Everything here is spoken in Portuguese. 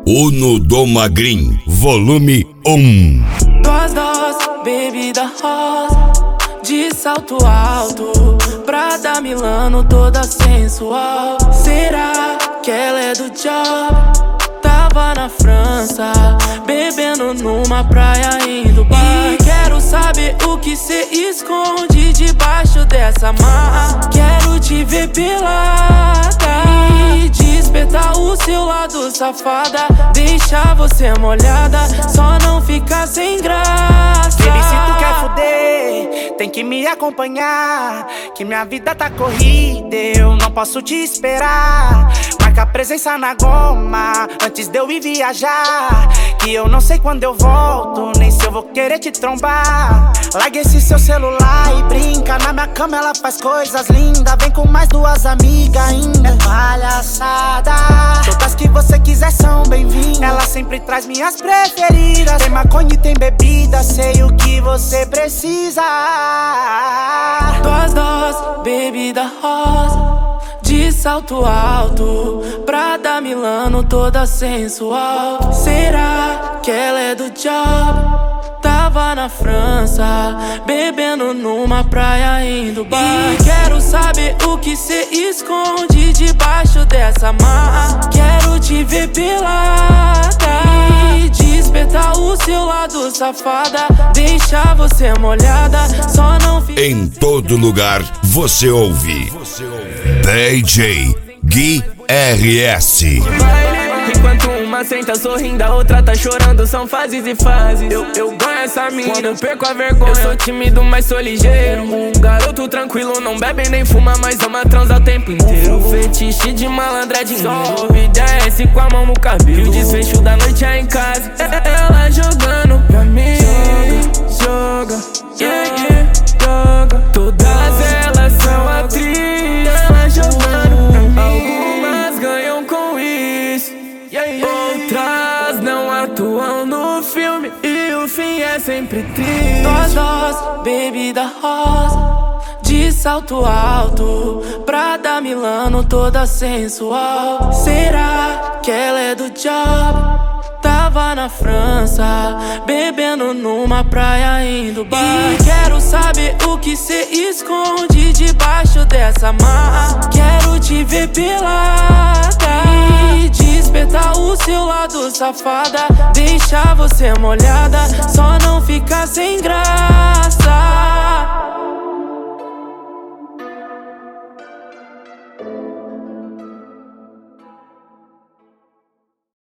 Uno do Magrin, volume 1. Duas doses, bebida rosa, de salto alto, Prada Milano toda sensual. Será que ela é do job? Tava na França, bebendo numa praia em Dubai. E quero saber o que cê esconde debaixo dessa marra. Quero te ver pelada e despertar o seu lado safada. Deixar você molhada, só não ficar sem graça. Baby, se tu quer fuder, tem que me acompanhar, que minha vida tá corrida, eu não posso te esperar. Marca a presença na goma, antes de eu ir viajar, que eu não sei quando eu volto, nem se eu vou querer te trombar. Larga esse seu celular e brinca, na minha cama ela faz coisas lindas. Vem com mais duas amigas ainda, é palhaçada. Todas que você quiser são bem-vindas. Ela sempre traz minhas preferidas. Tem maconha e tem bebida, sei o que você precisa. Duas doses, bebida rosa, de salto alto, Prada Milano toda sensual. Será que ela é do job? Tava na França, bebendo numa praia em Dubai. E quero saber o que cê esconde debaixo dessa marra. Quero te ver pelada e despertar o seu lado safada. Deixar você molhada, só não fica. Em todo lugar você ouve DJ Gui RS. Enquanto uma senta sorrindo, a outra tá chorando, são fases e fases. Eu ganho essa mina, quando eu perco a vergonha. Eu sou tímido, mas sou ligeiro. Um garoto tranquilo, não bebe nem fuma, mas ama transar o tempo inteiro. Fetiche de malandra é dinheiro. Sobe e desce com a mão no cabelo. E o desfecho da noite é em casa. Ela jogando pra mim. Joga, yeah, joga. Todas elas são atrizes. Ela jogando pra mim. Algumas ganham com isso, outras não atuam no filme e o fim é sempre triste. Duas doses, bebida rosa, de salto alto, Prada Milano toda sensual. Será que ela é do job? Tava na França, bebendo numa praia em Dubai. E quero saber o que cê esconde debaixo dessa marra. Quero te ver pelada e despertar o seu lado safada. Deixar você molhada, só não ficar sem graça.